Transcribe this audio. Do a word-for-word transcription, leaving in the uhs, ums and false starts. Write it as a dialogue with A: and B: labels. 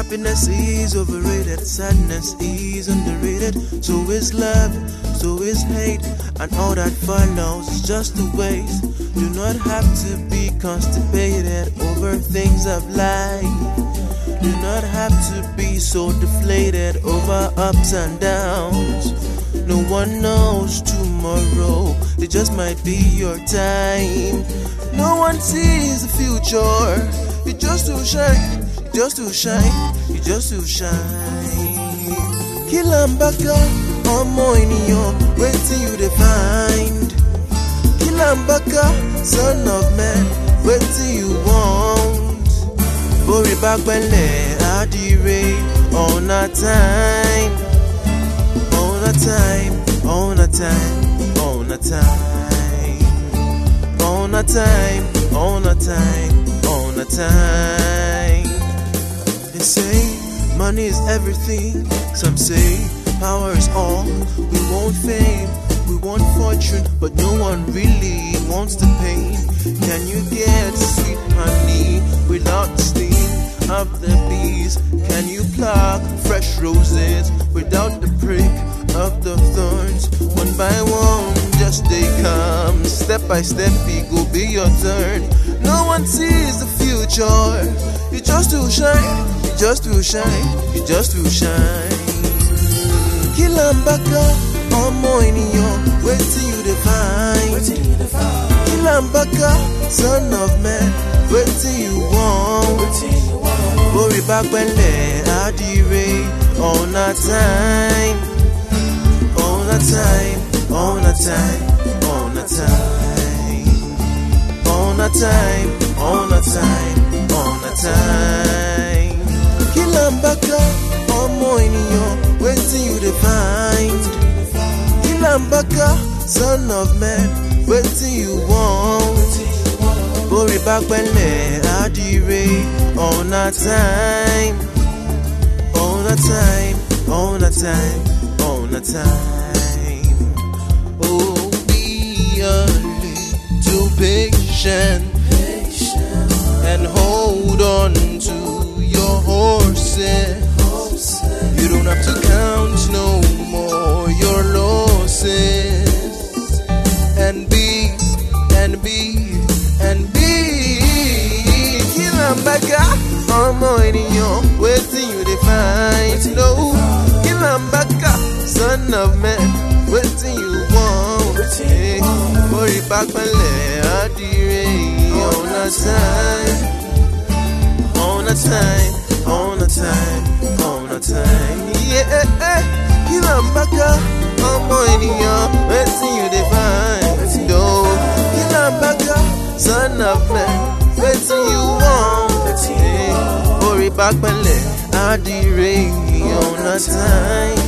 A: Happiness is overrated, sadness is underrated. So is love, so is hate, and all that follows is just a waste. Do not have to be constipated over things of life. Do not have to be so deflated over ups and downs. No one knows tomorrow, it just might be your time. No one sees the future, you just to shine, you just to shine, you just to shine. Kilambaka, omo eniyan, wetin you dey find? Kilambaka, son of man, wetin you want? Bori bagbele adire, on a time, on a time, on a time, on a time, on a time, on a time, on a time. They say money is everything, some say power is all. We want fame, we want fortune, but no one really wants the pain. Can you get sweet honey without the sting of the bees? Can you pluck fresh roses without the prick of the thorns? One by one, just they come, step by step, it go be your turn. No one sees the future, you just to shine, you just to shine, you just to shine. Kilambaka, omo eniyan, wetin you dey find? Kilambaka, son of man, wetin you want? Bori bagbele adire, on a time, on a time, on a time, on a time, on a time, on a time, on a time. Kilambaka, omo eniyan, wetin you dey find? Kilambaka, son of man, wetin you want? Bori bagbele adire, on a time, on a time, on a time, on a time. Oh, be a little patient, and hold on to your horses. You don't have to count no more your losses. And be, and be, and be. Kilambaka, omo eniyan, wetin you dey find? No, Kilambaka, son of man, wetin you want? Hey, bori bagbele adire, on a time, on a time, on a time, on a time. Yeah, Kilambaka, omo eniyan, wetin you dey find? No, Kilambaka, son of man, wetin you want? Hey, bori bagbele adire, on a time.